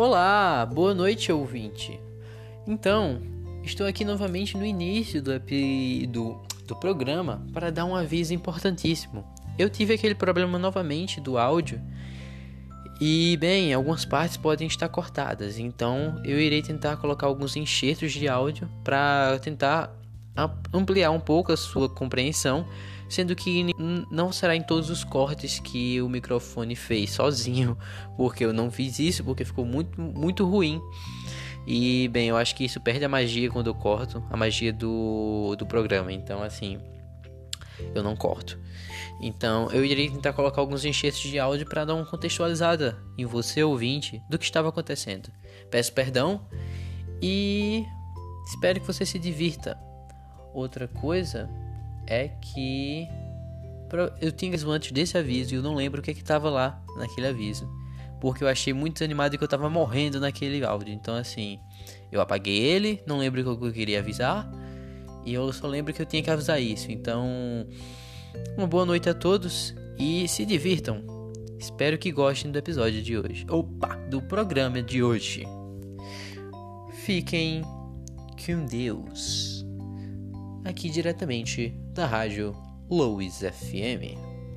Olá, boa noite, ouvinte. Então, estou aqui novamente no início do programa para dar um aviso importantíssimo. Eu tive aquele problema novamente do áudio e, bem, algumas partes podem estar cortadas. Então, eu irei tentar colocar alguns enxertos de áudio para tentar ampliar um pouco a sua compreensão, sendo que não será em todos os cortes que o microfone fez sozinho, porque eu não fiz isso, porque ficou muito ruim. E, bem, eu acho que isso perde a magia quando eu corto, a magia do programa. Então, assim, eu não corto. Então, eu irei tentar colocar alguns enxertos de áudio para dar uma contextualizada em você, ouvinte, do que estava acontecendo. Peço perdão e espero que você se divirta. Outra coisa é que eu tinha aviso antes desse aviso e eu não lembro o que estava lá naquele aviso, porque eu achei muito desanimado e que eu estava morrendo naquele áudio. Então, assim, eu apaguei ele, não lembro o que eu queria avisar e eu só lembro que eu tinha que avisar isso. Então, uma boa noite a todos e se divirtam. Espero que gostem do episódio de hoje. Do programa de hoje. Fiquem com Deus. Aqui diretamente da rádio Lois FM.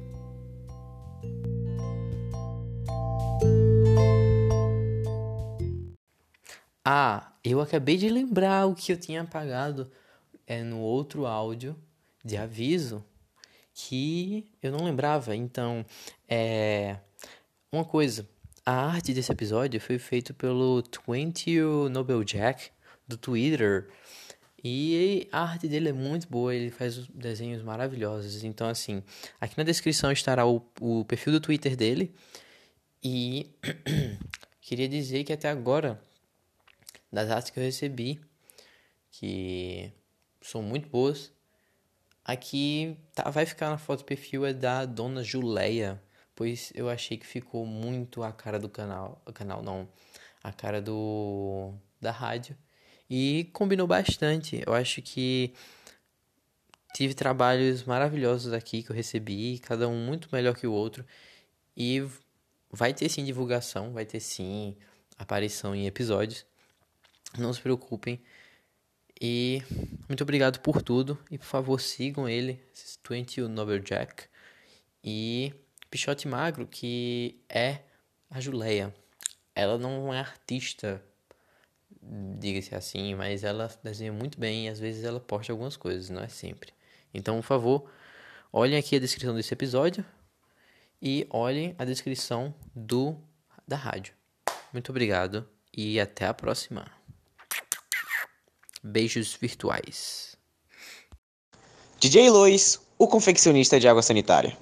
Eu acabei de lembrar o que eu tinha apagado no outro áudio de aviso que eu não lembrava. Então, uma coisa, a arte desse episódio foi feita pelo 20 Nobel Jack do Twitter. E a arte dele é muito boa, ele faz desenhos maravilhosos. Então, assim, aqui na descrição estará o perfil do Twitter dele. E queria dizer que até agora, das artes que eu recebi, que são muito boas, aqui vai ficar na foto do perfil é da Dona Juleia, pois eu achei que ficou muito a cara do canal. A cara da rádio. E combinou bastante. Eu acho que tive trabalhos maravilhosos aqui que eu recebi, cada um muito melhor que o outro. E vai ter sim divulgação, vai ter sim aparição em episódios. Não se preocupem. E muito obrigado por tudo. E por favor sigam ele, 20 Nobel Jack. E Pichote Magro, que é a Juleia. Ela não é artista, diga-se assim, mas ela desenha muito bem e às vezes ela posta algumas coisas, não é sempre. Então, por favor, olhem aqui a descrição desse episódio e olhem a descrição da rádio. Muito obrigado e até a próxima. Beijos virtuais. DJ Lois, o confeccionista de água sanitária.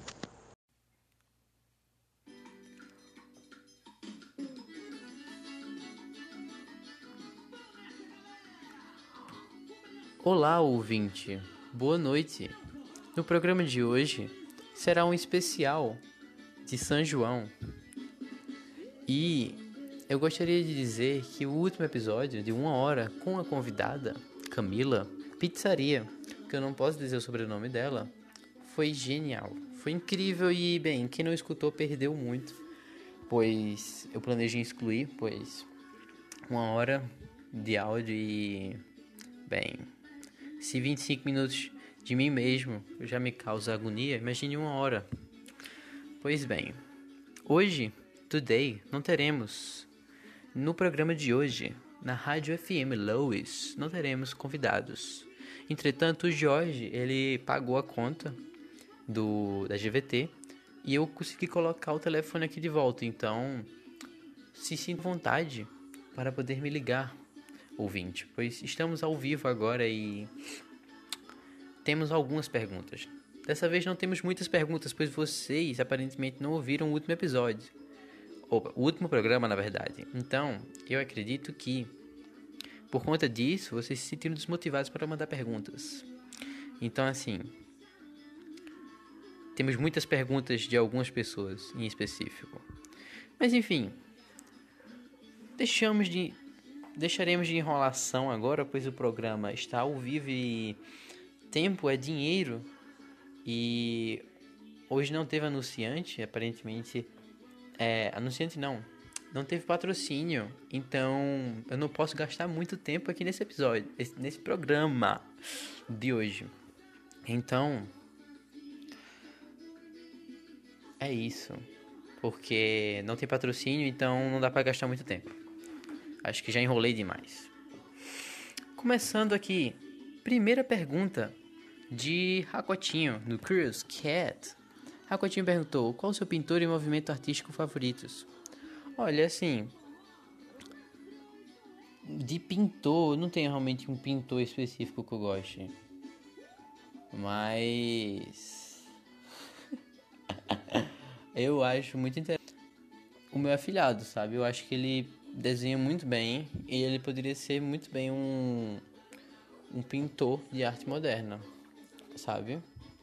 Olá, ouvinte. Boa noite. No programa de hoje será um especial de São João. E eu gostaria de dizer que o último episódio de 1 hora com a convidada, Camila Pizzaria, que eu não posso dizer o sobrenome dela, foi genial. Foi incrível e, bem, quem não escutou perdeu muito, pois eu planejei excluir, pois 1 hora de áudio e, bem, se 25 minutos de mim mesmo já me causa agonia, imagine 1 hora. Pois bem, hoje, não teremos, no programa de hoje, na Rádio FM Lois, não teremos convidados. Entretanto, o Jorge, ele pagou a conta da GVT e eu consegui colocar o telefone aqui de volta. Então, se sinta à vontade para poder me ligar, ouvinte, pois estamos ao vivo agora e temos algumas perguntas. Dessa vez não temos muitas perguntas, pois vocês aparentemente não ouviram o último episódio. O último programa, na verdade. Então, eu acredito que, por conta disso, vocês se sentiram desmotivados para mandar perguntas. Então, assim, temos muitas perguntas de algumas pessoas em específico. Mas, enfim, deixaremos de enrolação agora, pois o programa está ao vivo e tempo é dinheiro. E hoje não teve anunciante, aparentemente. Anunciante não. não teve patrocínio, então eu não posso gastar muito tempo aqui nesse episódio, nesse programa de hoje. Então, é isso. Porque não tem patrocínio, então não dá pra gastar muito tempo. Acho que já enrolei demais. Começando aqui, primeira pergunta de Racotinho, do Curious Cat. Racotinho perguntou: qual o seu pintor e movimento artístico favoritos? Olha, assim, de pintor, não tem realmente um pintor específico que eu goste. Mas eu acho muito interessante o meu afilhado, sabe? Eu acho que ele desenha muito bem e ele poderia ser muito bem um pintor de arte moderna, sabe?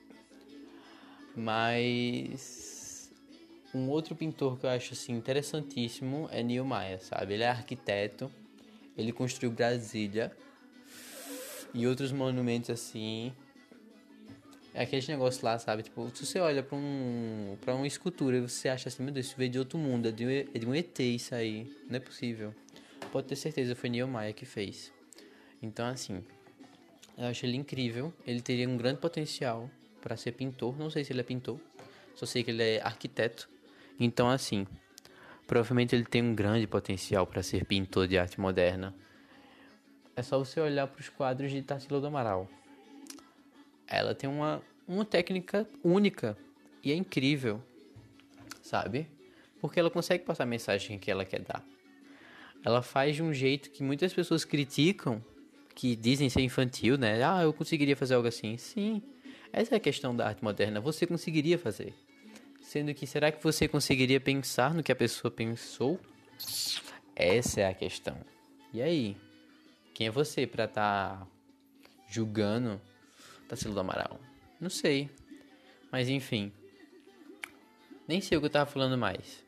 Mas um outro pintor que eu acho assim interessantíssimo é Niemeyer, sabe? Ele é arquiteto, ele construiu Brasília e outros monumentos assim. É aquele negócio lá, sabe? Tipo, se você olha pra uma escultura e você acha assim, meu Deus, isso veio de outro mundo, é de um ET isso aí, não é possível. Pode ter certeza, foi Niemeyer que fez. Então, assim, eu acho ele incrível, ele teria um grande potencial pra ser pintor, não sei se ele é pintor, só sei que ele é arquiteto. Então, assim, provavelmente ele tem um grande potencial pra ser pintor de arte moderna. É só você olhar pros quadros de Tarsila do Amaral. Ela tem uma técnica única e é incrível, sabe? Porque ela consegue passar a mensagem que ela quer dar. Ela faz de um jeito que muitas pessoas criticam, que dizem ser infantil, né? Ah, eu conseguiria fazer algo assim. Sim, essa é a questão da arte moderna. Você conseguiria fazer. Sendo que, será que você conseguiria pensar no que a pessoa pensou? Essa é a questão. E aí? Quem é você pra estar julgando Tarsila do Amaral? Não sei. Mas enfim. Nem sei o que eu tava falando mais.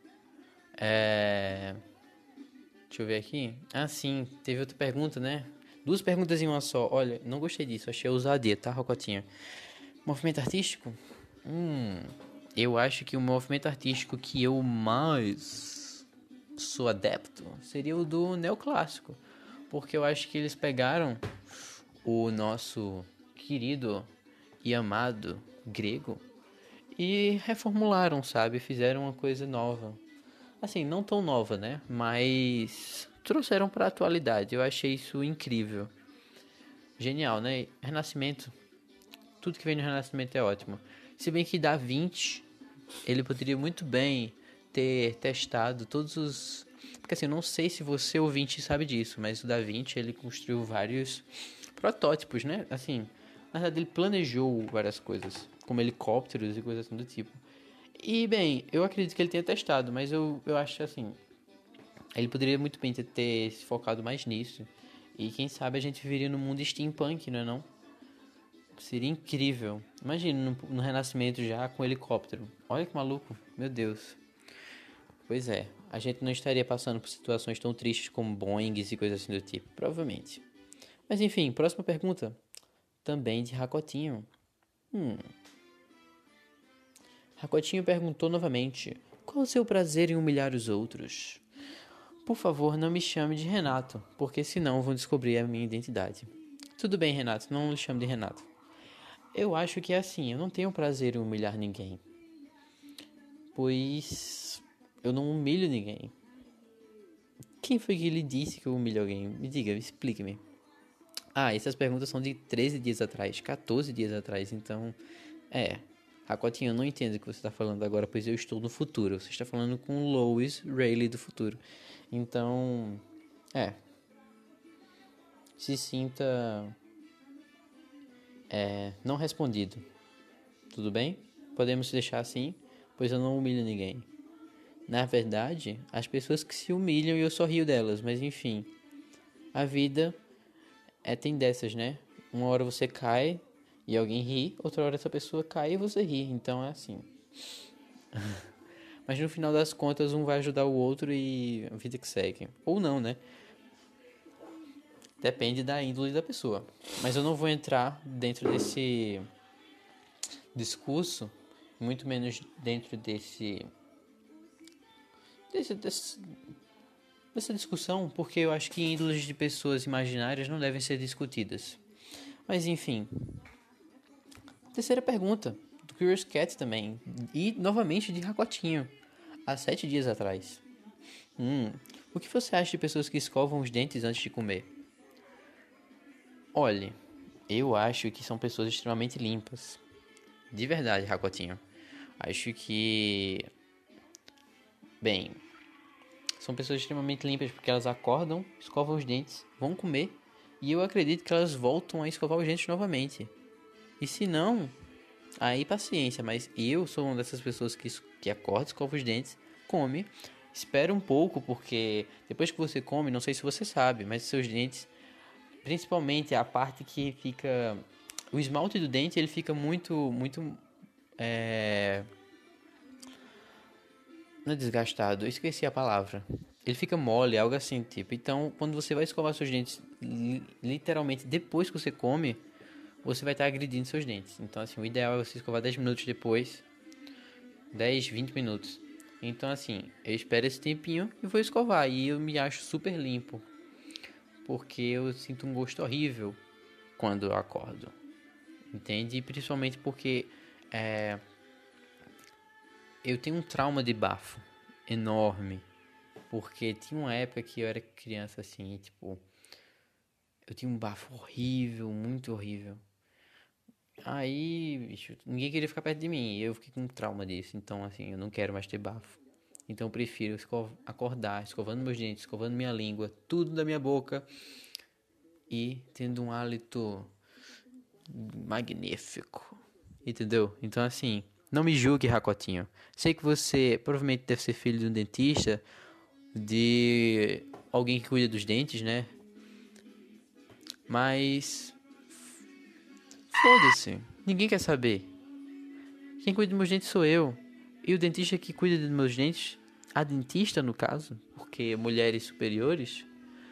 Deixa eu ver aqui. Ah, sim. Teve outra pergunta, né? Duas perguntas em uma só. Olha, não gostei disso. Achei ousadia, tá, Rocotinha? Movimento artístico? Eu acho que o movimento artístico que eu mais sou adepto seria o do neoclássico. Porque eu acho que eles pegaram o nosso querido e amado grego e reformularam, sabe? Fizeram uma coisa nova. Assim, não tão nova, né? Mas trouxeram para a atualidade. Eu achei isso incrível. Genial, né? Renascimento. Tudo que vem no Renascimento é ótimo. Se bem que Da Vinci, ele poderia muito bem ter testado todos os... Porque assim, eu não sei se você ouvinte sabe disso, mas o Da Vinci, ele construiu vários protótipos, né? Assim, na verdade ele planejou várias coisas, como helicópteros e coisas assim do tipo. E bem, eu acredito que ele tenha testado, mas eu acho assim, ele poderia muito bem ter se focado mais nisso. E quem sabe a gente viveria no mundo steampunk, não é não? Seria incrível. Imagina no Renascimento já com helicóptero. Olha que maluco, meu Deus. Pois é, a gente não estaria passando por situações tão tristes como Boeings e coisas assim do tipo, provavelmente. Mas enfim, próxima pergunta. Também de Racotinho. Racotinho perguntou novamente: qual o seu prazer em humilhar os outros? Por favor, não me chame de Renato, porque senão vão descobrir a minha identidade. Tudo bem, Renato, não me chame de Renato. Eu acho que é assim, eu não tenho prazer em humilhar ninguém. Pois eu não humilho ninguém. Quem foi que lhe disse que eu humilho alguém? Me diga, explique-me. Ah, essas perguntas são de 13 dias atrás, 14 dias atrás, então... Racotinho, eu não entendo o que você está falando agora, pois eu estou no futuro. Você está falando com Lois Rayleigh do futuro. Então, se sinta não respondido. Tudo bem? Podemos deixar assim, pois eu não humilho ninguém. Na verdade, as pessoas que se humilham e eu só rio delas, mas enfim. A vida tem dessas, né? Uma hora você cai e alguém ri, outra hora essa pessoa cai e você ri. Então é assim. Mas no final das contas, um vai ajudar o outro e a vida que segue. Ou não, né? Depende da índole da pessoa. Mas eu não vou entrar dentro desse discurso, muito menos dentro desse dessa discussão, porque eu acho que ídolos de pessoas imaginárias não devem ser discutidas. Mas enfim. Terceira pergunta, do Curious Cat também. E novamente de Racotinho, há 7 dias atrás. O que você acha de pessoas que escovam os dentes antes de comer? Olhe, eu acho que são pessoas extremamente limpas. De verdade, Racotinho. Acho que... Bem, são pessoas extremamente limpas porque elas acordam, escovam os dentes, vão comer. E eu acredito que elas voltam a escovar os dentes novamente. E se não, aí paciência. Mas eu sou uma dessas pessoas que acorda, escova os dentes, come, espera um pouco, porque depois que você come, não sei se você sabe, mas seus dentes, principalmente a parte que fica... O esmalte do dente, ele fica muito não é desgastado, eu esqueci a palavra. Ele fica mole, algo assim, tipo. Então, quando você vai escovar seus dentes, literalmente depois que você come, você vai estar agredindo seus dentes. Então, assim, o ideal é você escovar 10 minutos depois. 10, 20 minutos. Então, assim, eu espero esse tempinho e vou escovar. E eu me acho super limpo. Porque eu sinto um gosto horrível quando eu acordo. Entende? E principalmente porque eu tenho um trauma de bafo enorme. Porque tinha uma época que eu era criança assim, tipo, eu tinha um bafo horrível, muito horrível. Aí, bicho, ninguém queria ficar perto de mim. E eu fiquei com um trauma disso. Então, assim, eu não quero mais ter bafo. Então, eu prefiro acordar, escovando meus dentes, escovando minha língua, tudo da minha boca. E tendo um hálito magnífico. Entendeu? Então, assim, não me julgue, Racotinho. Sei que você provavelmente deve ser filho de um dentista, de alguém que cuida dos dentes, né? Mas foda-se, ninguém quer saber. Quem cuida dos meus dentes sou eu. E o dentista que cuida dos meus dentes, a dentista no caso, porque mulheres superiores,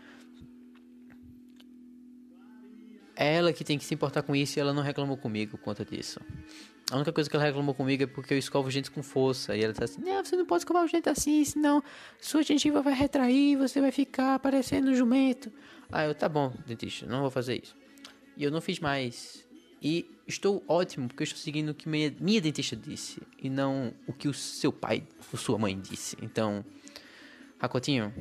é ela que tem que se importar com isso e ela não reclamou comigo por conta disso. A única coisa que ela reclamou comigo é porque eu escovo os dentes com força. E ela tá assim, não, você não pode escovar os dentes assim, senão sua gengiva vai retrair, você vai ficar parecendo um jumento. Ah, tá bom, dentista, não vou fazer isso. E eu não fiz mais. E estou ótimo, porque eu estou seguindo o que minha dentista disse. E não o que o seu pai ou sua mãe disse. Então, Racotinho,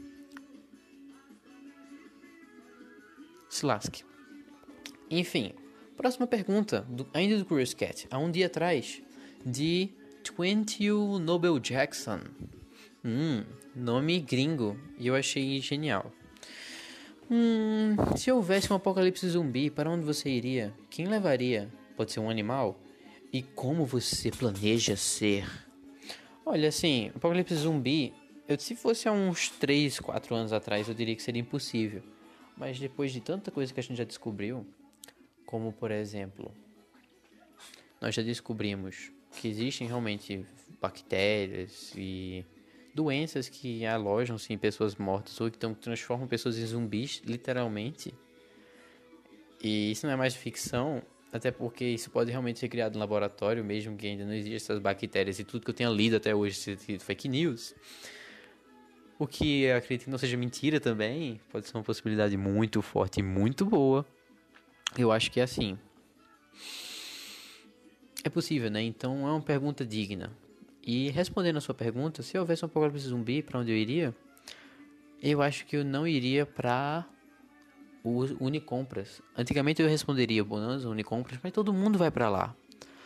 se lasque. Enfim, próxima pergunta, ainda do Curious Cat. Há um dia atrás, de Twentio Nobel Jackson. Nome gringo. E eu achei genial. Se houvesse um apocalipse zumbi, para onde você iria? Quem levaria? Pode ser um animal? E como você planeja ser? Olha, assim, apocalipse zumbi, se fosse há uns 3, 4 anos atrás, eu diria que seria impossível. Mas depois de tanta coisa que a gente já descobriu, como por exemplo, nós já descobrimos que existem realmente bactérias e doenças que alojam-se em pessoas mortas ou que transformam pessoas em zumbis, literalmente. E isso não é mais ficção, até porque isso pode realmente ser criado em laboratório, mesmo que ainda não existam essas bactérias. E tudo que eu tenha lido até hoje ser fake news. O que eu acredito que não seja mentira também, pode ser uma possibilidade muito forte e muito boa. Eu acho que é assim. É possível, né? Então é uma pergunta digna. E respondendo a sua pergunta, se houvesse um apocalipse zumbi, para onde eu iria? Eu acho que eu não iria para o Unicompras. Antigamente eu responderia Bonanza, Unicompras, mas todo mundo vai para lá.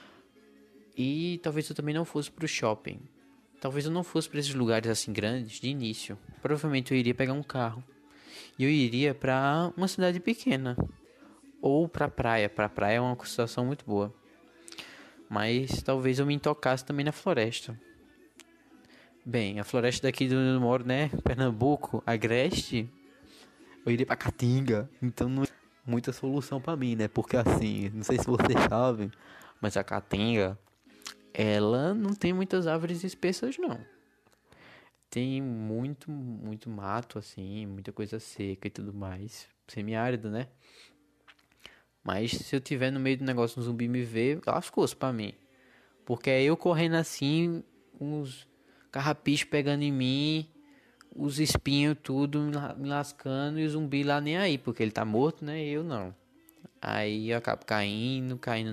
E talvez eu também não fosse para o shopping. Talvez eu não fosse para esses lugares assim grandes de início. Provavelmente eu iria pegar um carro. E eu iria para uma cidade pequena. Ou para praia. Para praia é uma situação muito boa. Mas talvez eu me intocasse também na floresta. Bem, a floresta daqui de onde eu moro, né? Pernambuco, Agreste. Eu iria pra Caatinga. Então não é muita solução pra mim, né? Porque assim, não sei se vocês sabem, mas a Caatinga, ela não tem muitas árvores espessas, não. Tem muito mato, assim, muita coisa seca e tudo mais. Semiárido, né? Mas se eu tiver no meio do negócio, um zumbi me ver, lascou-se pra mim. Porque é eu correndo assim, uns carrapichos pegando em mim, os espinhos tudo me lascando e o zumbi lá nem aí, porque ele tá morto, né? E eu não. Aí eu acabo caindo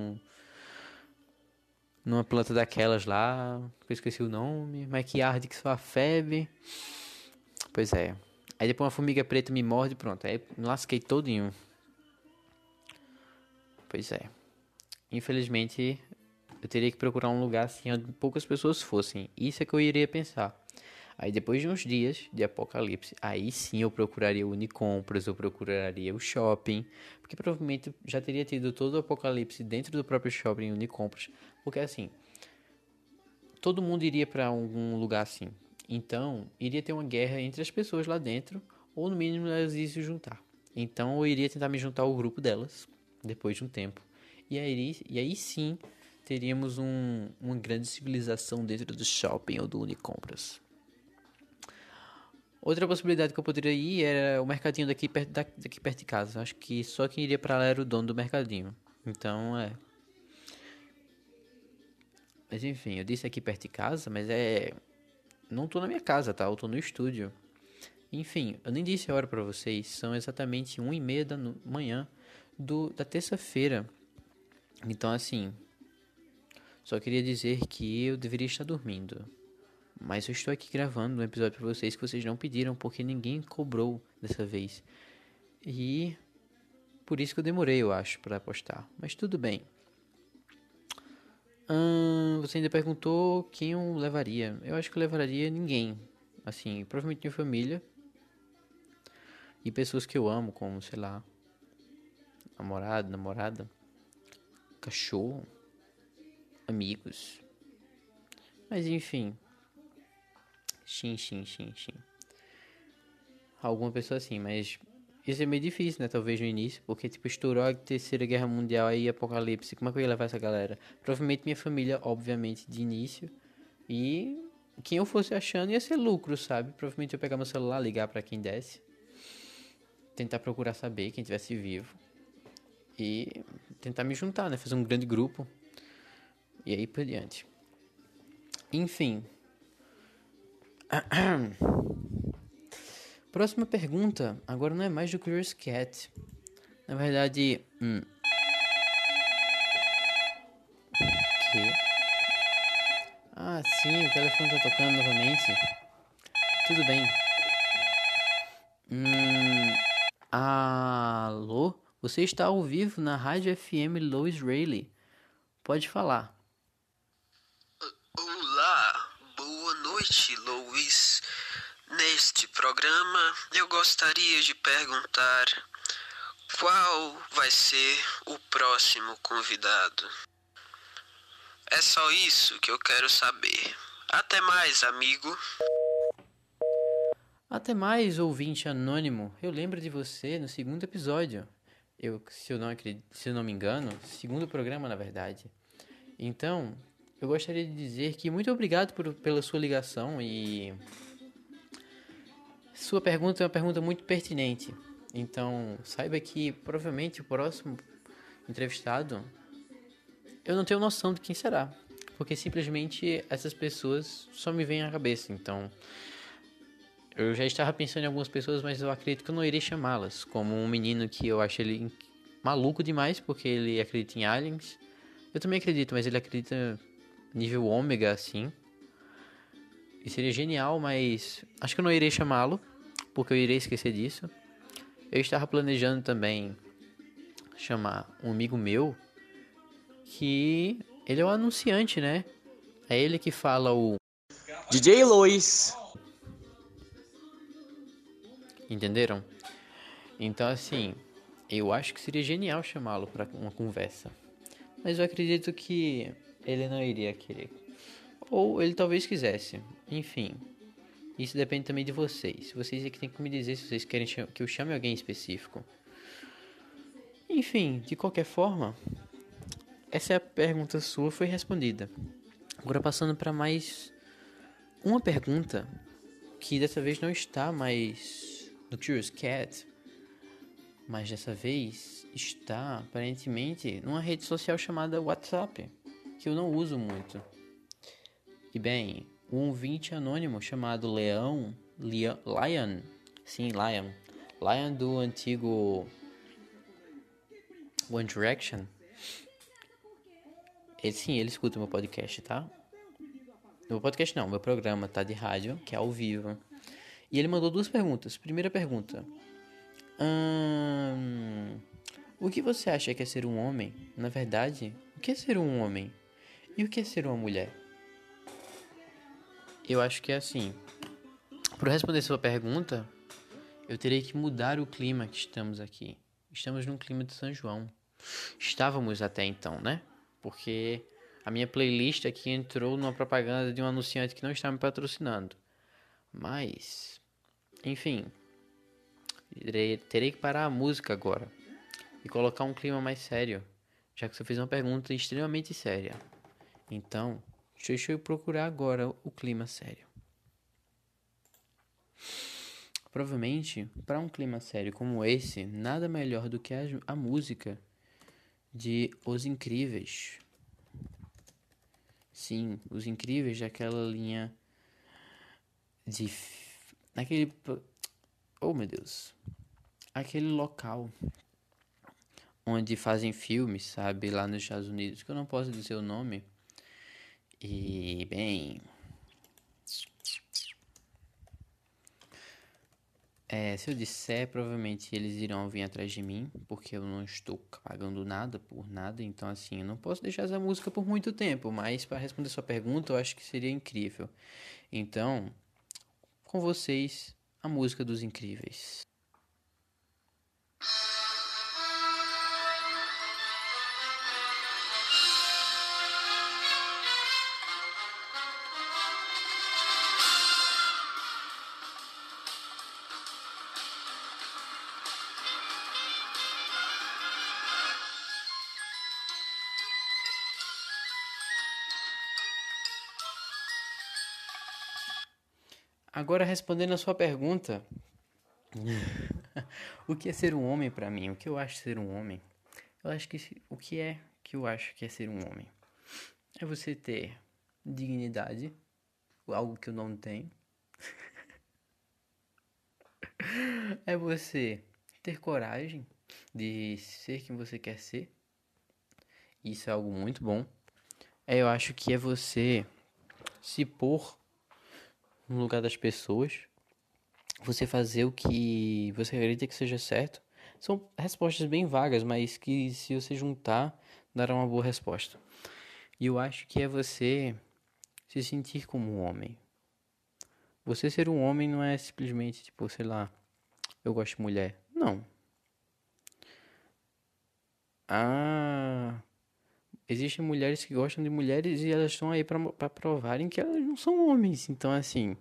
numa planta daquelas lá, que eu esqueci o nome, mas que arde que só a febre. Pois é. Aí depois uma formiga preta me morde e pronto. Aí me lasquei todinho. Pois é. Infelizmente, eu teria que procurar um lugar assim onde poucas pessoas fossem. Isso é que eu iria pensar. Aí depois de uns dias de apocalipse, aí sim eu procuraria o Unicompras, eu procuraria o shopping, porque provavelmente já teria tido todo o apocalipse dentro do próprio shopping Unicompras, porque assim, todo mundo iria para algum lugar assim. Então, iria ter uma guerra entre as pessoas lá dentro, ou no mínimo elas iriam se juntar. Então, eu iria tentar me juntar ao grupo delas, depois de um tempo. E aí sim, teríamos uma grande civilização dentro do shopping ou do Unicompras. Outra possibilidade que eu poderia ir era o mercadinho daqui perto de casa. Acho que só quem iria pra lá era o dono do mercadinho. Então, é. Mas enfim, eu disse aqui perto de casa, mas é. Não tô na minha casa, tá? Eu tô no estúdio. Enfim, eu nem disse a hora pra vocês. São exatamente 1h30 da manhã da terça-feira. Então, assim. Só queria dizer que eu deveria estar dormindo. Mas eu estou aqui gravando um episódio pra vocês que vocês não pediram, porque ninguém cobrou dessa vez. E por isso que eu demorei, eu acho, pra postar. Mas tudo bem. Você ainda perguntou quem eu levaria. Eu acho que eu levaria ninguém. Assim, provavelmente minha família. E pessoas que eu amo, como, sei lá, namorado, namorada, cachorro, amigos. Mas enfim. Sim. Alguma pessoa assim, mas isso é meio difícil, né? Talvez no início, porque tipo, estourou a Terceira Guerra Mundial aí, apocalipse. Como é que eu ia levar essa galera? Provavelmente minha família, obviamente, de início. E quem eu fosse achando ia ser lucro, sabe? Provavelmente eu ia pegar meu celular, ligar pra quem desse. Tentar procurar saber quem tivesse vivo. E tentar me juntar, né? Fazer um grande grupo. E aí por diante. Enfim. Próxima pergunta. Agora não é mais do Curious Cat. Na verdade. Que? Ah, sim, o telefone tá tocando novamente. Tudo bem. Alô? Você está ao vivo na Rádio FM Lois Rayleigh. Pode falar. Olá, boa noite, Louis. Neste programa, eu gostaria de perguntar qual vai ser o próximo convidado. É só isso que eu quero saber. Até mais, amigo. Até mais, ouvinte anônimo. Eu lembro de você no segundo episódio. Se eu não me engano, segundo programa, na verdade. Então, eu gostaria de dizer que muito obrigado pela sua ligação e sua pergunta é uma pergunta muito pertinente. Então, saiba que provavelmente o próximo entrevistado eu não tenho noção de quem será, porque simplesmente essas pessoas só me vêm à cabeça. Então, eu já estava pensando em algumas pessoas, mas eu acredito que eu não irei chamá-las, como um menino que eu acho ele maluco demais porque ele acredita em aliens. Eu também acredito, mas ele acredita nível ômega assim. E seria genial, mas acho que eu não irei chamá-lo, porque eu irei esquecer disso. Eu estava planejando também chamar um amigo meu, que ele é o anunciante, né? É ele que fala o... DJ Lois. Entenderam? Então, assim, eu acho que seria genial chamá-lo para uma conversa. Mas eu acredito que ele não iria querer. Ou ele talvez quisesse. Enfim, isso depende também de vocês. Vocês é que tem que me dizer se vocês querem que eu chame alguém específico. Enfim, de qualquer forma, essa é a pergunta sua, foi respondida. Agora passando para mais uma pergunta que dessa vez não está mais no Curious Cat, mas dessa vez está aparentemente numa rede social chamada WhatsApp, que eu não uso muito. E bem, um ouvinte anônimo chamado Leão Lion. Sim, Lion. Lion do antigo One Direction. Ele escuta meu podcast, tá? Meu podcast não, meu programa, tá? De rádio, que é ao vivo. E ele mandou 2 perguntas. Primeira pergunta. O que você acha que é ser um homem? Na verdade, o que é ser um homem? E o que é ser uma mulher? Eu acho que é assim. Para responder sua pergunta, eu terei que mudar o clima que estamos aqui. Estamos num clima de São João. Estávamos até então, né? Porque a minha playlist aqui entrou numa propaganda de um anunciante que não está me patrocinando. Mas, enfim, terei que parar a música agora e colocar um clima mais sério, já que você fez uma pergunta extremamente séria. Então, deixa eu procurar agora o clima sério. Provavelmente, para um clima sério como esse, nada melhor do que a música de Os Incríveis. Sim, Os Incríveis, daquela linha de... Naquele... Oh, meu Deus. Aquele local onde fazem filmes, sabe? Lá nos Estados Unidos, que eu não posso dizer o nome. E, bem... se eu disser, provavelmente eles irão vir atrás de mim, porque eu não estou pagando nada por nada, então assim, eu não posso deixar essa música por muito tempo, mas para responder sua pergunta, eu acho que seria incrível. Então, com vocês, a música dos Incríveis. Agora, respondendo a sua pergunta, o que é ser um homem para mim? O que eu acho ser um homem? Eu acho que o que é que eu acho que é ser um homem? É você ter dignidade, algo que eu não tenho. É você ter coragem de ser quem você quer ser. Isso é algo muito bom. Eu acho que é você se pôr no lugar das pessoas, você fazer o que você acredita que seja certo. São respostas bem vagas, mas que se você juntar, dará uma boa resposta. E eu acho que é você se sentir como um homem. Você ser um homem não é simplesmente, tipo, sei lá, eu gosto de mulher. Não. Existem mulheres que gostam de mulheres e elas estão aí pra provarem que elas não são homens. Então, assim,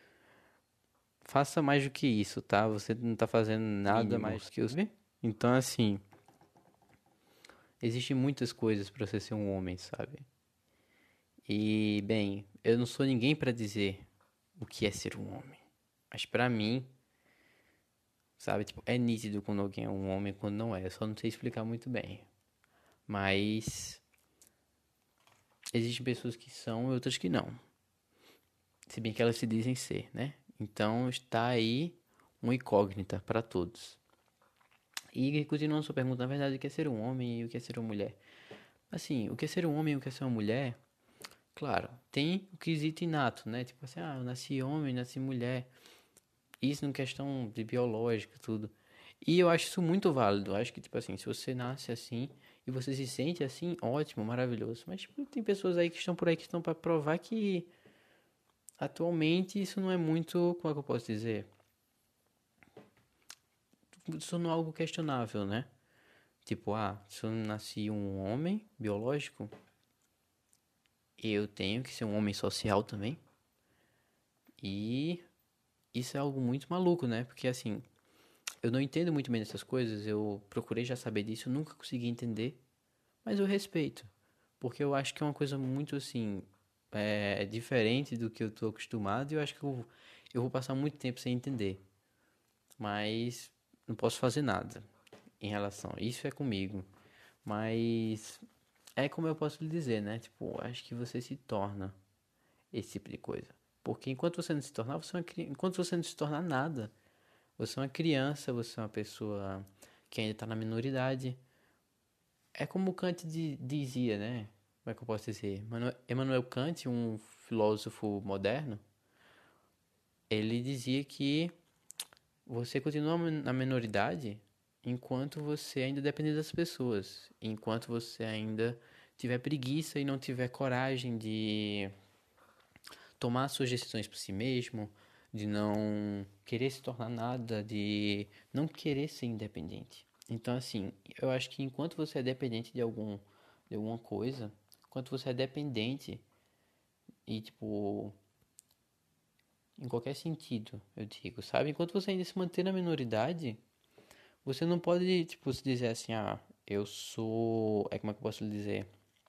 faça mais do que isso, tá? Você não tá fazendo nada mais que eu. Então, assim, existem muitas coisas pra você ser um homem, sabe? E, bem, eu não sou ninguém pra dizer o que é ser um homem. Mas pra mim, sabe, tipo, é nítido quando alguém é um homem e quando não é. Eu só não sei explicar muito bem. Mas existem pessoas que são e outras que não. Se bem que elas se dizem ser, né? Então está aí uma incógnita para todos. E continuando sua pergunta, na verdade, o que é ser um homem e o que é ser uma mulher? Assim, o que é ser um homem e o que é ser uma mulher? Claro, tem o quesito inato, né? Tipo assim, eu nasci homem, nasci mulher. Isso em questão de biológica, tudo. E eu acho isso muito válido. Eu acho que, tipo assim, se você nasce assim e você se sente assim, ótimo, maravilhoso. Mas, tipo, tem pessoas aí que estão por aí que estão para provar que atualmente isso não é muito, como é que eu posso dizer? Isso não é algo questionável, né? Tipo, se eu nasci um homem biológico, eu tenho que ser um homem social também. E isso é algo muito maluco, né? Porque assim, eu não entendo muito bem dessas coisas, eu procurei já saber disso, eu nunca consegui entender, mas eu respeito. Porque eu acho que é uma coisa muito assim, diferente do que eu tô acostumado e eu acho que eu vou passar muito tempo sem entender. Mas não posso fazer nada em relação. Isso é comigo. Mas é como eu posso lhe dizer, né? Tipo, acho que você se torna esse tipo de coisa. Porque enquanto você não se tornar, enquanto você não se tornar nada, você é uma criança, você é uma pessoa que ainda está na minoridade. É como Kant dizia, né? Como é que eu posso dizer? Emmanuel Kant, um filósofo moderno, ele dizia que você continua na minoridade enquanto você ainda depende das pessoas, enquanto você ainda tiver preguiça e não tiver coragem de tomar suas decisões por si mesmo, de não querer se tornar nada, de não querer ser independente. Então, assim, eu acho que enquanto você é dependente de alguma coisa, enquanto você é dependente e, tipo, em qualquer sentido, eu digo, sabe? Enquanto você ainda se mantém na minoridade, você não pode, tipo, se dizer assim, eu sou, como é que eu posso lhe dizer?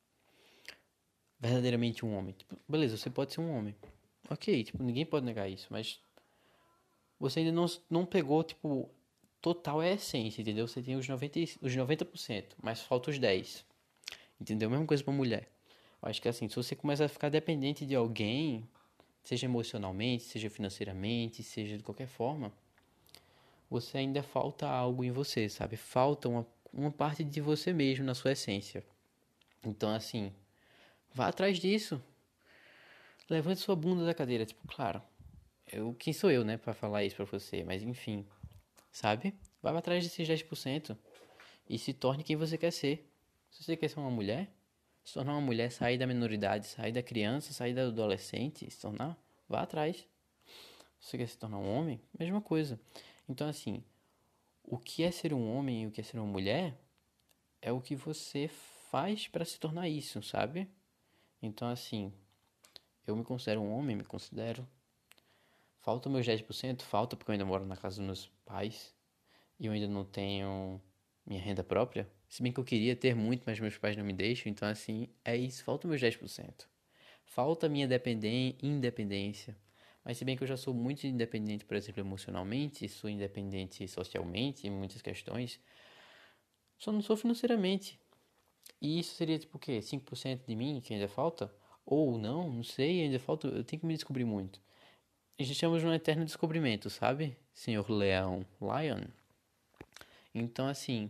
Verdadeiramente um homem. Tipo, beleza, você pode ser um homem. Ok, tipo, ninguém pode negar isso, mas você ainda não pegou, tipo, total é a essência, entendeu? Você tem os 90%, mas falta os 10%. Entendeu? Mesma coisa pra mulher. Eu acho que assim, se você começa a ficar dependente de alguém, seja emocionalmente, seja financeiramente, seja de qualquer forma, você ainda falta algo em você, sabe? Falta uma parte de você mesmo na sua essência. Então, assim, vá atrás disso. Levante sua bunda da cadeira, tipo, claro. Quem sou eu, né, pra falar isso pra você? Mas enfim, sabe? Vá atrás desses 10% e se torne quem você quer ser. Se você quer ser uma mulher, se tornar uma mulher, sair da minoridade, sair da criança, sair da adolescente, se tornar, vá atrás. Se você quer se tornar um homem, mesma coisa. Então, assim, o que é ser um homem e o que é ser uma mulher é o que você faz para se tornar isso, sabe? Então, assim, eu me considero um homem, me considero. Falta meus 10%, falta porque eu ainda moro na casa dos meus pais e eu ainda não tenho minha renda própria. Se bem que eu queria ter muito, mas meus pais não me deixam, então, assim, é isso, falta meus 10%. Falta minha independência. Mas se bem que eu já sou muito independente, por exemplo, emocionalmente, sou independente socialmente em muitas questões, só não sou financeiramente. E isso seria tipo o quê? 5% de mim que ainda falta? Ou não, não sei, ainda falta, eu tenho que me descobrir muito. A gente estamos num eterno descobrimento, sabe? Senhor Leão, Lion. Então, assim,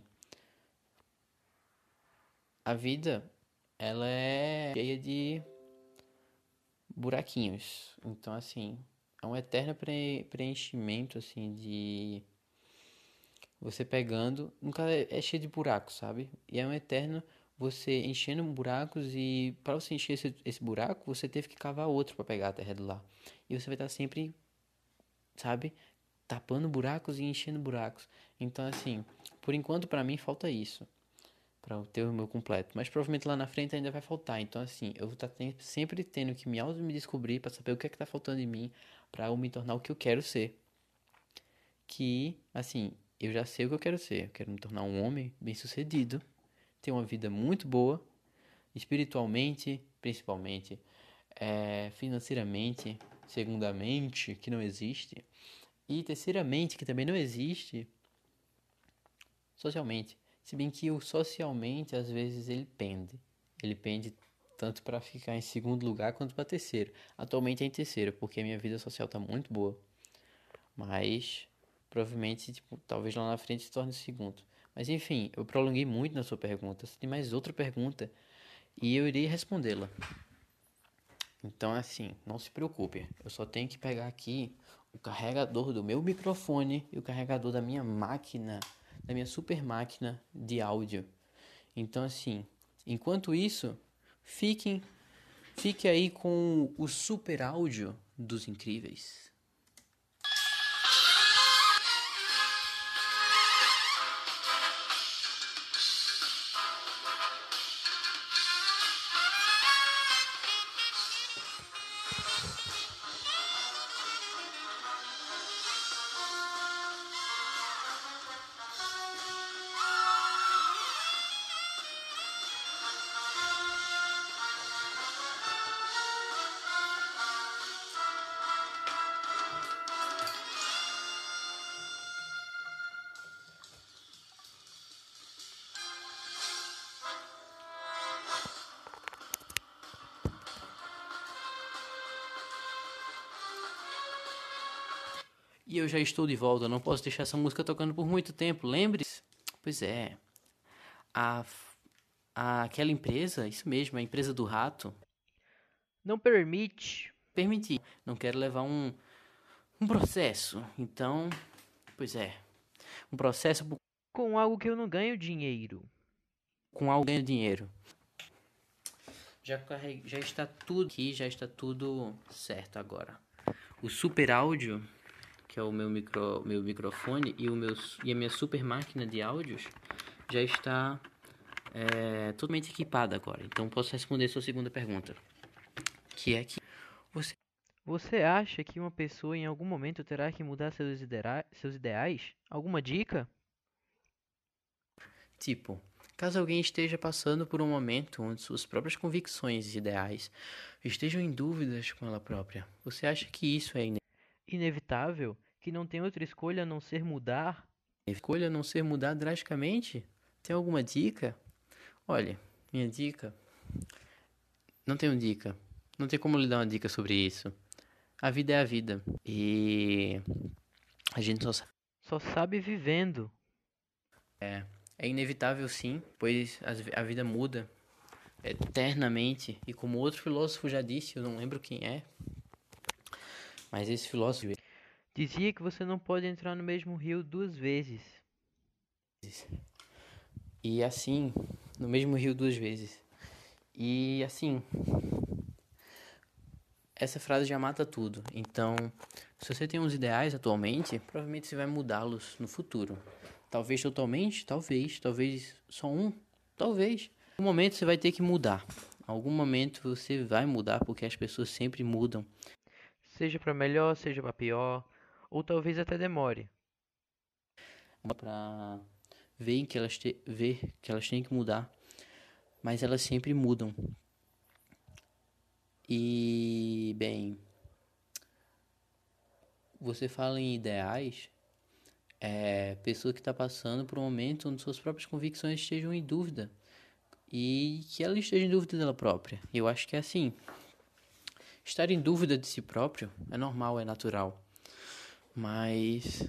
a vida, ela é cheia de buraquinhos. Então, assim, é um eterno preenchimento, assim, de você pegando. Nunca é cheio de buracos, sabe? E é um eterno você enchendo buracos e para você encher esse buraco, você teve que cavar outro para pegar a terra de lá. E você vai estar sempre, sabe? Tapando buracos e enchendo buracos. Então, assim, por enquanto, para mim, falta isso. Para ter o meu completo. Mas provavelmente lá na frente ainda vai faltar. Então, assim, eu vou estar sempre tendo que me descobrir para saber o que é que tá faltando em mim para eu me tornar o que eu quero ser. Que, assim, eu já sei o que eu quero ser. Eu quero me tornar um homem bem-sucedido, ter uma vida muito boa, espiritualmente, principalmente, financeiramente, segundamente, que não existe, e terceiramente, que também não existe, socialmente. Se bem que o socialmente, às vezes, ele pende. Ele pende tanto para ficar em segundo lugar quanto para terceiro. Atualmente é em terceiro, porque a minha vida social tá muito boa. Mas provavelmente, tipo, talvez lá na frente se torne segundo. Mas enfim, eu prolonguei muito na sua pergunta. Você tem mais outra pergunta e eu irei respondê-la. Então, assim, não se preocupe. Eu só tenho que pegar aqui o carregador do meu microfone e o carregador da minha máquina, da minha super máquina de áudio. Então, assim, enquanto isso, fique aí com o super áudio dos incríveis. E eu já estou de volta, não posso deixar essa música tocando por muito tempo, lembre-se? Pois é, a, aquela empresa, isso mesmo, a empresa do rato, Não permite. permitir, não quero levar um processo. Então, pois é, um processo Com algo que eu não ganho dinheiro. com algo ganha dinheiro. Já está tudo aqui, já está tudo certo agora. O super áudio, que é o meu microfone e a minha super máquina de áudios, já está totalmente equipada agora. Então posso responder sua segunda pergunta, que é que Você acha que uma pessoa em algum momento terá que mudar seus ideais? Alguma dica? tipo, caso alguém esteja passando por um momento onde suas próprias convicções e ideais estejam em dúvidas com ela própria, você acha que isso é Inevitável? Que não tem outra escolha a não ser mudar? escolha não ser mudar drasticamente? Tem alguma dica? Olha, minha dica, não tenho dica. Não tem como lhe dar uma dica sobre isso. A vida é a vida. E a gente só sabe. Só sabe vivendo. É inevitável sim, pois a vida muda eternamente. E como outro filósofo já disse, eu não lembro quem é, mas esse filósofo Dizia que você não pode entrar no mesmo rio duas vezes. e assim, no mesmo rio duas vezes. E assim, essa frase já mata tudo. Então, se você tem uns ideais atualmente, provavelmente você vai mudá-los no futuro. Talvez totalmente, talvez só um, talvez. Em algum momento você vai ter que mudar. Em algum momento você vai mudar porque as pessoas sempre mudam. Seja para melhor, seja para pior, ou talvez até demore. Para ver que elas têm que mudar, mas elas sempre mudam. E bem, você fala em ideais, pessoa que está passando por um momento onde suas próprias convicções estejam em dúvida e que ela esteja em dúvida dela própria. Eu acho que é assim. Estar em dúvida de si próprio é normal, é natural, mas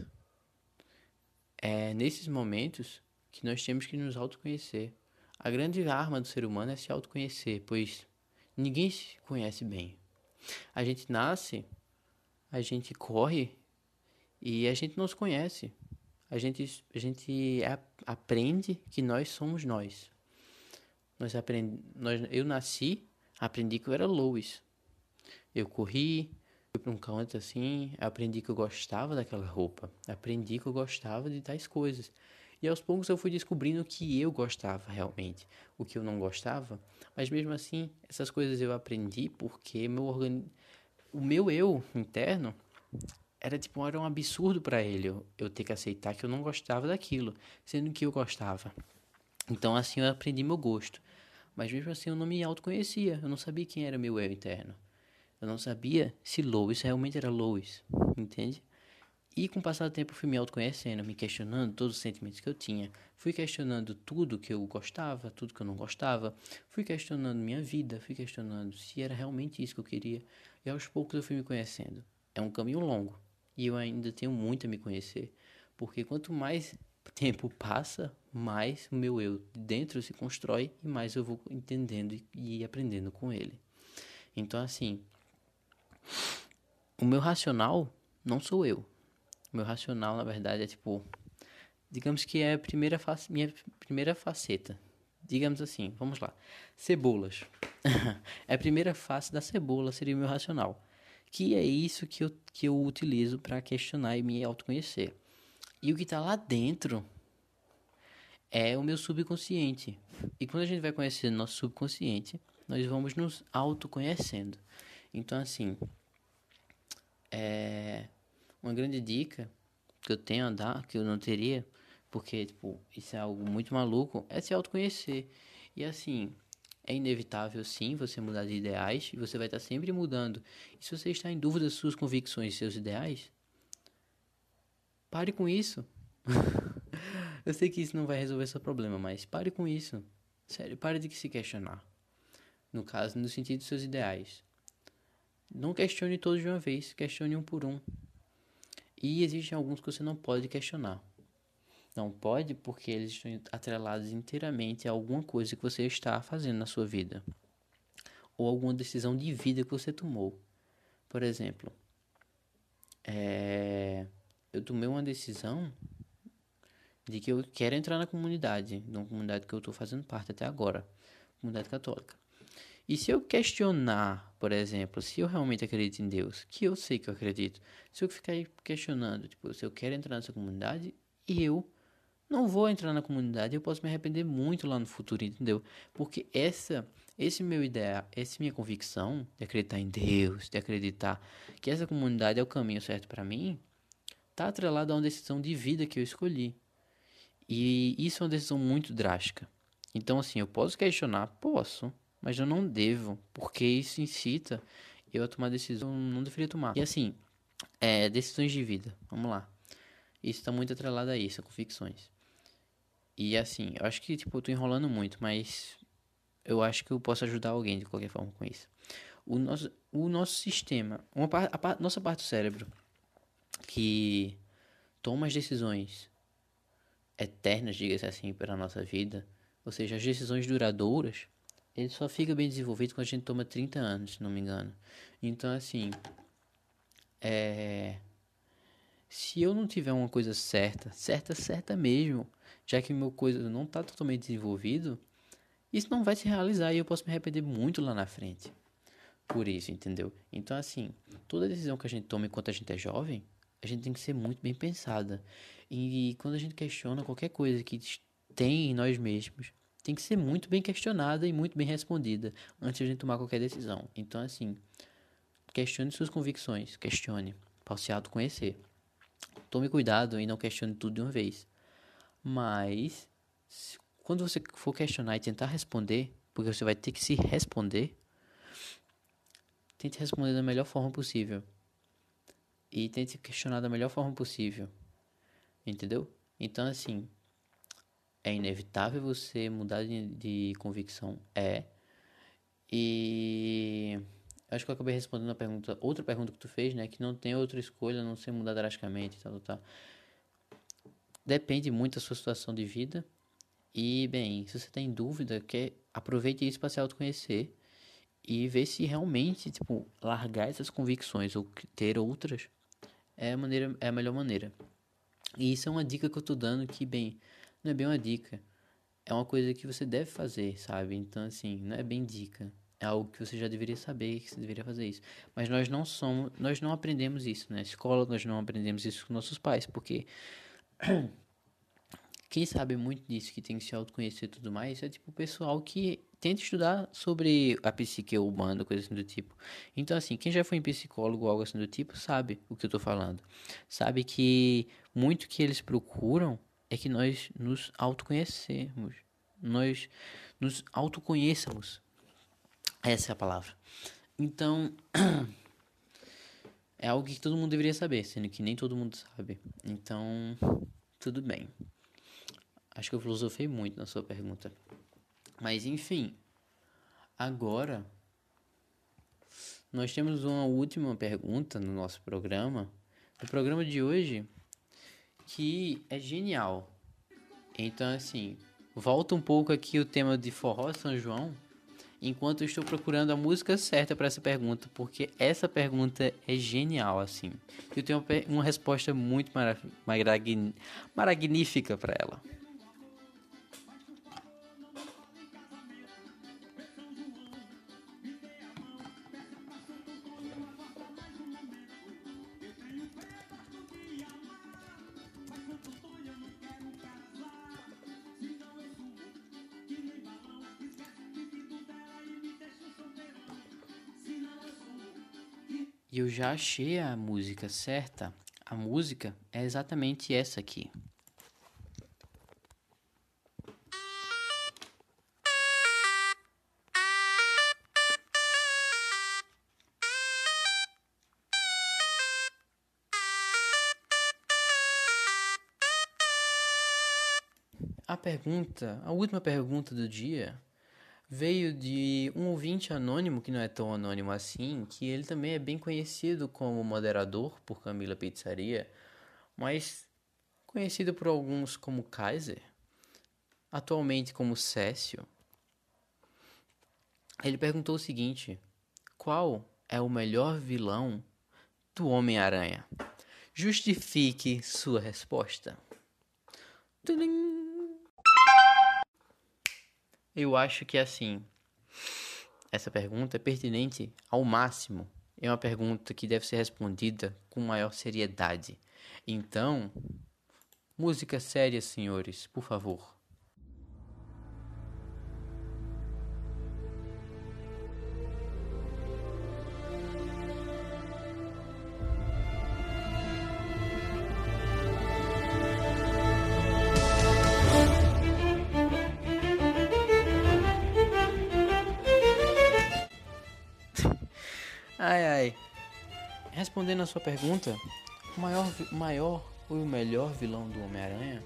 é nesses momentos que nós temos que nos autoconhecer. A grande arma do ser humano é se autoconhecer, pois ninguém se conhece bem. A gente nasce, a gente corre e a gente não se conhece. A gente aprende que nós somos nós. Eu nasci, aprendi que eu era Lois. Eu corri, fui para um canto assim, aprendi que eu gostava daquela roupa. Aprendi que eu gostava de tais coisas. E aos poucos eu fui descobrindo o que eu gostava realmente, o que eu não gostava. Mas mesmo assim, essas coisas eu aprendi porque o meu eu interno era um absurdo para ele eu ter que aceitar que eu não gostava daquilo, sendo que eu gostava. Então assim eu aprendi meu gosto. Mas mesmo assim eu não me autoconhecia, eu não sabia quem era meu eu interno. Eu não sabia se Lois realmente era Lois, entende? E com o passar do tempo eu fui me autoconhecendo, me questionando todos os sentimentos que eu tinha. Fui questionando tudo que eu gostava, tudo que eu não gostava. Fui questionando minha vida, fui questionando se era realmente isso que eu queria. E aos poucos eu fui me conhecendo. É um caminho longo e eu ainda tenho muito a me conhecer. Porque quanto mais tempo passa, mais o meu eu dentro se constrói e mais eu vou entendendo e aprendendo com ele. Então assim, o meu racional não sou eu. O meu racional, na verdade, é tipo, digamos que é a minha primeira faceta. Digamos assim, vamos lá. Cebolas. É a primeira face da cebola, seria o meu racional. Que é isso que eu utilizo para questionar e me autoconhecer. E o que está lá dentro é o meu subconsciente. E quando a gente vai conhecendo nosso subconsciente, nós vamos nos autoconhecendo. Então, assim, uma grande dica que eu tenho a dar, que eu não teria, porque, tipo, isso é algo muito maluco, é se autoconhecer. E assim, é inevitável sim você mudar de ideais, e você vai estar sempre mudando. E se você está em dúvida das suas convicções e seus ideais, pare com isso. Eu sei que isso não vai resolver seu problema, mas pare com isso. Sério, pare de se questionar. No caso, no sentido dos seus ideais. Não questione todos de uma vez, questione um por um. E existem alguns que você não pode questionar. Não pode porque eles estão atrelados inteiramente a alguma coisa que você está fazendo na sua vida. Ou alguma decisão de vida que você tomou. Por exemplo, eu tomei uma decisão de que eu quero entrar na comunidade que eu estou fazendo parte até agora, comunidade católica. E se eu questionar, por exemplo, se eu realmente acredito em Deus, que eu sei que eu acredito, se eu ficar aí questionando, tipo, se eu quero entrar nessa comunidade, e eu não vou entrar na comunidade, eu posso me arrepender muito lá no futuro, entendeu? Porque esse meu ideia, essa minha convicção de acreditar em Deus, de acreditar que essa comunidade é o caminho certo para mim, tá atrelado a uma decisão de vida que eu escolhi. E isso é uma decisão muito drástica. Então, assim, eu posso questionar? Posso, mas eu não devo, porque isso incita eu a tomar decisão que eu não deveria tomar. E assim, decisões de vida, vamos lá. Isso está muito atrelado a isso, a convicções. E assim, eu acho que, tipo, eu tô enrolando muito, mas eu acho que eu posso ajudar alguém de qualquer forma com isso. O nosso sistema, nossa parte do cérebro que toma as decisões eternas, diga-se assim, para a nossa vida, ou seja, as decisões duradouras, ele só fica bem desenvolvido quando a gente toma 30 anos, se não me engano. Então, assim, se eu não tiver uma coisa certa mesmo, já que meu coisa não está totalmente desenvolvido, isso não vai se realizar e eu posso me arrepender muito lá na frente. Por isso, entendeu? Então, assim, toda decisão que a gente toma enquanto a gente é jovem, a gente tem que ser muito bem pensada. E quando a gente questiona qualquer coisa que tem em nós mesmos, tem que ser muito bem questionada e muito bem respondida antes de a gente tomar qualquer decisão. Então, assim, questione suas convicções, questione, para se autoconhecer. Tome cuidado e não questione tudo de uma vez. Mas, quando você for questionar e tentar responder, porque você vai ter que se responder, tente responder da melhor forma possível. E tente questionar da melhor forma possível. Entendeu? Então, assim, é inevitável você mudar de convicção. E acho que eu acabei respondendo a pergunta, outra pergunta que tu fez, né? Que não tem outra escolha a não ser mudar drasticamente, tal. Depende muito da sua situação de vida. E, bem, se você tem dúvida, aproveite isso para se autoconhecer e ver se realmente, tipo, largar essas convicções ou ter outras é a melhor maneira. E isso é uma dica que eu tô dando que, bem, não é bem uma dica. É uma coisa que você deve fazer, sabe? Então, assim, não é bem dica. É algo que você já deveria saber, que você deveria fazer isso. Mas nós não aprendemos isso, né? Escola, nós não aprendemos isso com nossos pais, porque quem sabe muito disso, que tem que se autoconhecer e tudo mais, é tipo o pessoal que tenta estudar sobre a psique humana, coisa assim do tipo. Então, assim, quem já foi em psicólogo ou algo assim do tipo, sabe o que eu tô falando. Sabe que muito que eles procuram é que nós nos autoconhecemos. Nós nos autoconheçamos. Essa é a palavra. Então, é algo que todo mundo deveria saber, sendo que nem todo mundo sabe. Então, tudo bem. Acho que eu filosofei muito na sua pergunta. Mas enfim, agora nós temos uma última pergunta no nosso programa. O programa de hoje, que é genial. Então assim, volta um pouco aqui o tema de Forró São João, enquanto eu estou procurando a música certa para essa pergunta, porque essa pergunta é genial, assim. Eu tenho uma resposta muito magnífica para ela. E eu já achei a música certa. A música é exatamente essa aqui. A última pergunta do dia veio de um ouvinte anônimo, que não é tão anônimo assim, que ele também é bem conhecido como moderador por Camila Pizzaria, mas conhecido por alguns como Kaiser, atualmente como Cécio. Ele perguntou o seguinte: qual é o melhor vilão do Homem-Aranha? Justifique sua resposta. Tudim. Eu acho que assim, essa pergunta é pertinente ao máximo. É uma pergunta que deve ser respondida com maior seriedade. Então, música séria, senhores, por favor. Ai, ai. Respondendo a sua pergunta, o maior ou o melhor vilão do Homem-Aranha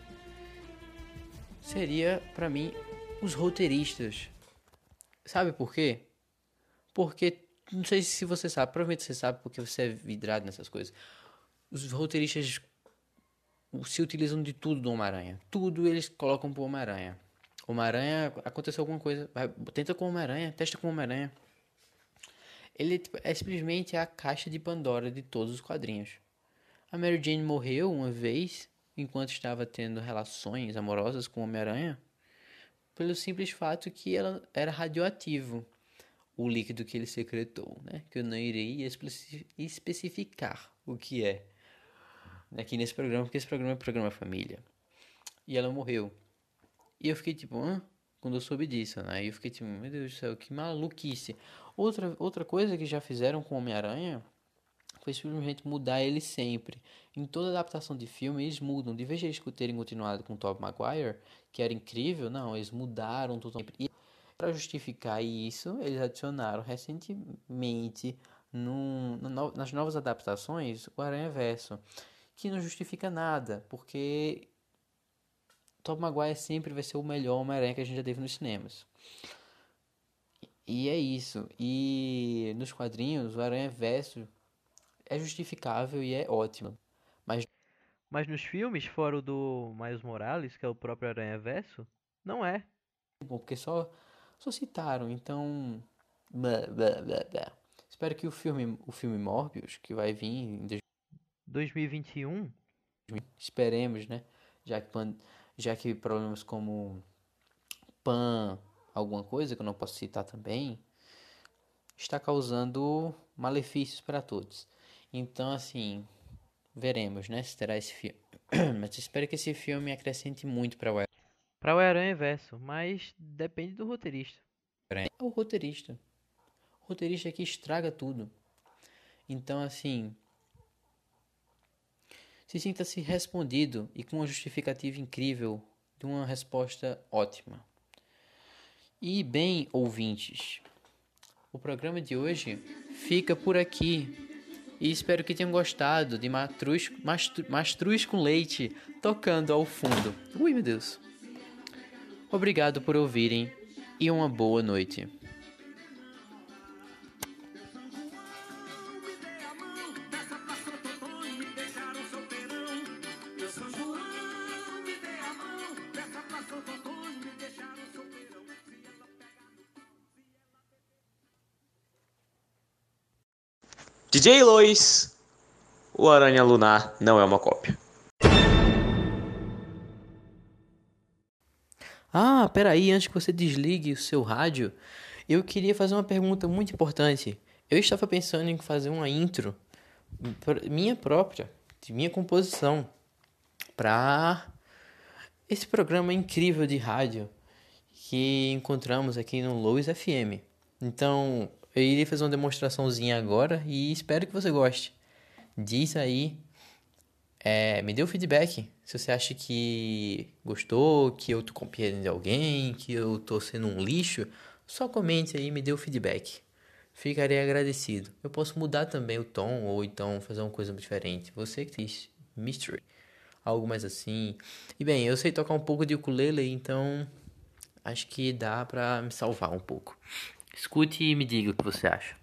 seria, pra mim, os roteiristas. Sabe por quê? Porque, não sei se você sabe, provavelmente você sabe porque você é vidrado nessas coisas. Os roteiristas se utilizam de tudo do Homem-Aranha. Tudo eles colocam pro Homem-Aranha. Homem-Aranha, aconteceu alguma coisa, tenta com o Homem-Aranha, testa com o Homem-Aranha. Ele é simplesmente a caixa de Pandora de todos os quadrinhos. A Mary Jane morreu uma vez enquanto estava tendo relações amorosas com o Homem-Aranha, pelo simples fato que ela era radioativo, o líquido que ele secretou, né? Que eu não irei especificar o que é aqui nesse programa, porque esse programa é programa família. E ela morreu. E eu fiquei tipo, hã? Quando eu soube disso, né? E eu fiquei tipo, meu Deus do céu, que maluquice. Outra coisa que já fizeram com o Homem-Aranha foi simplesmente mudar ele sempre. Em toda adaptação de filme, eles mudam. De vez de eles terem continuado com o Tobey Maguire, que era incrível, não, eles mudaram totalmente. E para justificar isso, eles adicionaram recentemente nas novas adaptações o Aranha-Verso, que não justifica nada, porque Tobey Maguire sempre vai ser o melhor Homem-Aranha que a gente já teve nos cinemas. E é isso. E nos quadrinhos, o Aranha-Verso é justificável e é ótimo. Mas nos filmes, fora o do Miles Morales, que é o próprio Aranha-Verso, não é. Porque só citaram, então. Blá, blá, blá, blá. Espero que o filme Morbius, que vai vir em 2021, esperemos, né? Já que problemas como Pan, alguma coisa que eu não posso citar também, está causando malefícios para todos. Então, assim, veremos, né? Se terá esse filme. Mas espero que esse filme acrescente muito para o para o Aranha-Verso, mas depende do roteirista. Aranha. É o roteirista. O roteirista que estraga tudo. Então, assim, se sinta-se respondido e com uma justificativa incrível de uma resposta ótima. E bem, ouvintes, o programa de hoje fica por aqui. E espero que tenham gostado de Mastruz com Leite tocando ao fundo. Ui, meu Deus. Obrigado por ouvirem e uma boa noite. DJ Lois, o Aranha Lunar não é uma cópia. Ah, peraí, antes que você desligue o seu rádio, eu queria fazer uma pergunta muito importante. Eu estava pensando em fazer uma intro minha própria, de minha composição, para esse programa incrível de rádio que encontramos aqui no Lois FM. Então, eu iria fazer uma demonstraçãozinha agora e espero que você goste. Diz aí, me dê o feedback. Se você acha que gostou, que eu tô copiando de alguém, que eu tô sendo um lixo, só comente aí e me dê o feedback. Ficarei agradecido. Eu posso mudar também o tom ou então fazer uma coisa diferente. Você que diz mystery, algo mais assim. E bem, eu sei tocar um pouco de ukulele, então acho que dá pra me salvar um pouco. Escute e me diga o que você acha.